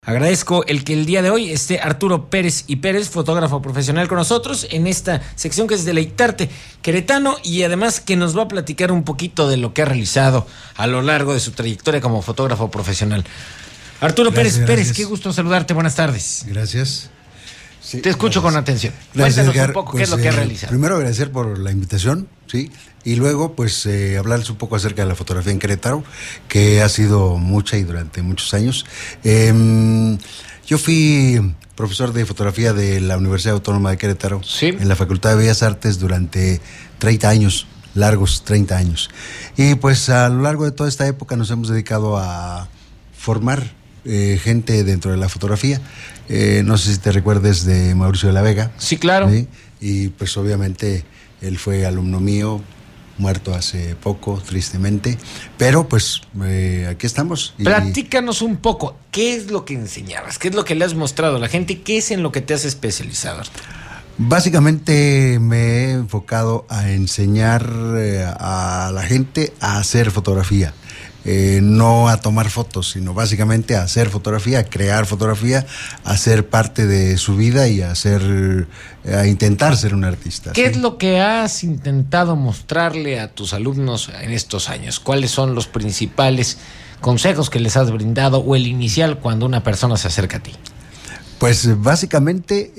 Agradezco el que el día de hoy esté Arturo Pérez y Pérez, fotógrafo profesional, con nosotros en esta sección que es Deleitarte Queretano, y además que nos va a platicar un poquito de lo que ha realizado a lo largo de su trayectoria como fotógrafo profesional. Arturo Pérez, qué gusto saludarte, buenas tardes. Gracias. Sí, te escucho con atención. Gracias, Cuéntanos Edgar. un poco qué es lo que ha realizado. Primero agradecer por la invitación, ¿sí? Y luego pues hablarles un poco acerca de la fotografía en Querétaro, que ha sido mucha y durante muchos años. Yo fui profesor de fotografía de la Universidad Autónoma de Querétaro, ¿sí?, en la Facultad de Bellas Artes durante 30 años, largos 30 años. Y pues a lo largo de toda esta época nos hemos dedicado a formar gente dentro de la fotografía. No sé si te recuerdes de Mauricio de la Vega. Sí, claro. ¿Sí? Y pues obviamente él fue alumno mío, muerto hace poco, tristemente, pero pues aquí estamos. Platícanos un poco, ¿qué es lo que enseñabas? ¿Qué es lo que le has mostrado a la gente? ¿Qué es en lo que te has especializado? Básicamente me he enfocado a enseñar a la gente a hacer fotografía. No a tomar fotos, sino básicamente a hacer fotografía, a crear fotografía, a ser parte de su vida y a intentar ser un artista. ¿Qué es lo que has intentado mostrarle a tus alumnos en estos años? ¿Cuáles son los principales consejos que les has brindado o el inicial cuando una persona se acerca a ti? Pues básicamente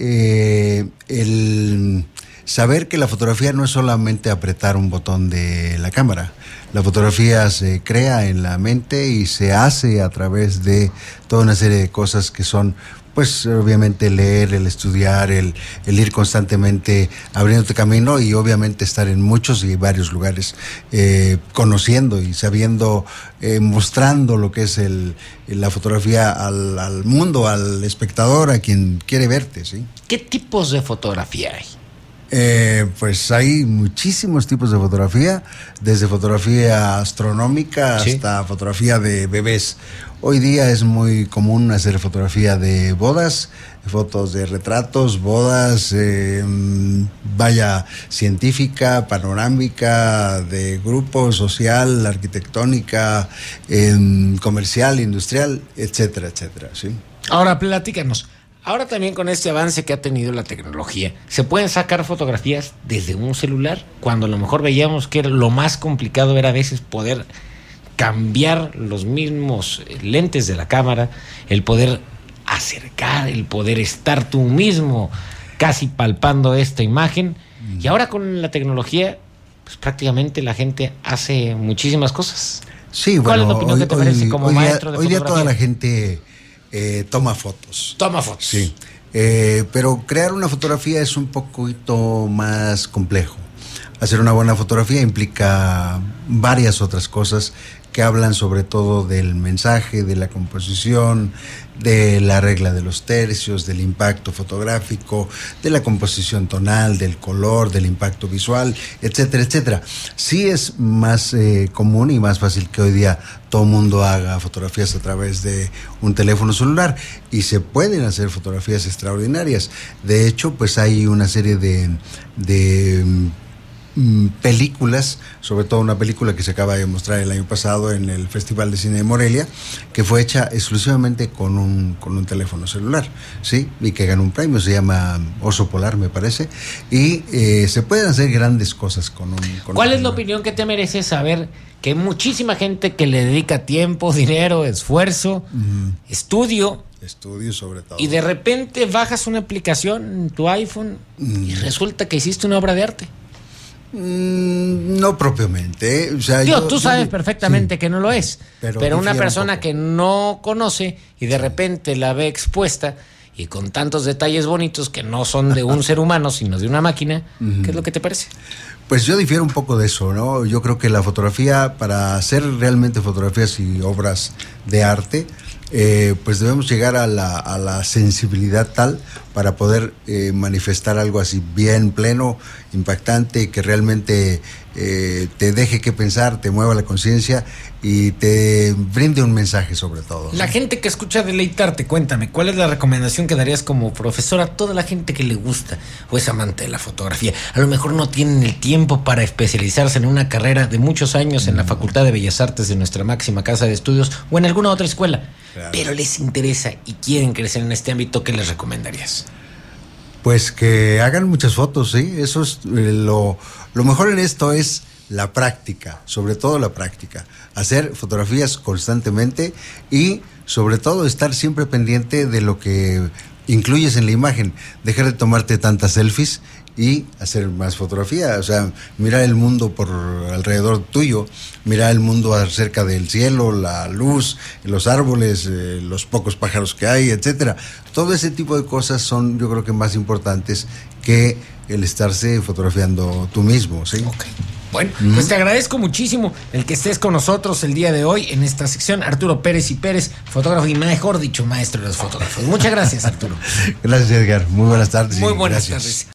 el saber que la fotografía no es solamente apretar un botón de la cámara. La fotografía se crea en la mente y se hace a través de toda una serie de cosas que son, pues obviamente leer, el estudiar, el ir constantemente abriéndote camino y obviamente estar en muchos y varios lugares, conociendo y sabiendo, mostrando lo que es la fotografía al mundo, al espectador, a quien quiere verte, ¿sí? ¿Qué tipos de fotografía hay? Pues hay muchísimos tipos de fotografía, desde fotografía astronómica hasta fotografía de bebés. Hoy día es muy común hacer fotografía de bodas, fotos de retratos, bodas, científica, panorámica, de grupo, social, arquitectónica, comercial, industrial, etcétera, etcétera, ¿sí? Ahora platícanos. Ahora también con este avance que ha tenido la tecnología, ¿se pueden sacar fotografías desde un celular? Cuando a lo mejor veíamos que lo más complicado era a veces poder cambiar los mismos lentes de la cámara, el poder acercar, el poder estar tú mismo casi palpando esta imagen. Y ahora con la tecnología, pues prácticamente la gente hace muchísimas cosas. Sí, ¿Cuál es la opinión que te merece como maestro de fotografía? Hoy día toda la gente toma fotos. Toma fotos. Sí. Pero crear una fotografía es un poquito más complejo. Hacer una buena fotografía implica varias otras cosas que hablan sobre todo del mensaje, de la composición, de la regla de los tercios, del impacto fotográfico, de la composición tonal, del color, del impacto visual, etcétera, etcétera. Sí es más común y más fácil que hoy día todo el mundo haga fotografías a través de un teléfono celular y se pueden hacer fotografías extraordinarias. De hecho, pues hay una serie de películas, sobre todo una película que se acaba de mostrar el año pasado en el Festival de Cine de Morelia, que fue hecha exclusivamente con un teléfono celular, ¿sí? Y que ganó un premio, se llama Oso Polar, me parece, y se pueden hacer grandes cosas con un ¿Cuál es la opinión que te merece saber que hay muchísima gente que le dedica tiempo, dinero, esfuerzo, estudio sobre todo, y de repente bajas una aplicación en tu iPhone y resulta que hiciste una obra de arte? No propiamente, o sea, tú sabes perfectamente, sí, que no lo es, pero una persona un que no conoce y de repente la ve expuesta y con tantos detalles bonitos que no son de un ser humano sino de una máquina, ¿qué es lo que te parece? Pues yo difiero un poco de eso, ¿no? Yo creo que la fotografía, para hacer realmente fotografías y obras de arte, pues debemos llegar a la sensibilidad tal para poder manifestar algo así bien pleno, impactante, que realmente te deje que pensar, te mueva la conciencia y te brinde un mensaje sobre todo. La gente que escucha Deleitarte, cuéntame, ¿cuál es la recomendación que darías como profesor a toda la gente que le gusta o es amante de la fotografía? A lo mejor no tienen el tiempo para especializarse en una carrera de muchos años en la Facultad de Bellas Artes de nuestra máxima casa de estudios o en alguna otra escuela, claro, pero les interesa y quieren crecer en este ámbito. ¿Qué les recomendarías? Pues que hagan muchas fotos, ¿sí? Eso es lo mejor en esto es la práctica, sobre todo la práctica. Hacer fotografías constantemente y sobre todo estar siempre pendiente de lo que incluyes en la imagen. Dejar de tomarte tantas selfies y hacer más fotografía, o sea, mirar el mundo por alrededor tuyo, mirar el mundo acerca del cielo, la luz, los árboles, los pocos pájaros que hay, etcétera. Todo ese tipo de cosas son, yo creo que más importantes que el estarse fotografiando tú mismo, ¿sí? Okay. Bueno, pues te agradezco muchísimo el que estés con nosotros el día de hoy en esta sección. Arturo Pérez y Pérez, fotógrafo y mejor dicho, maestro de los fotógrafos. Muchas gracias, Arturo. Gracias, Edgar. Muy buenas tardes. Muy buenas tardes.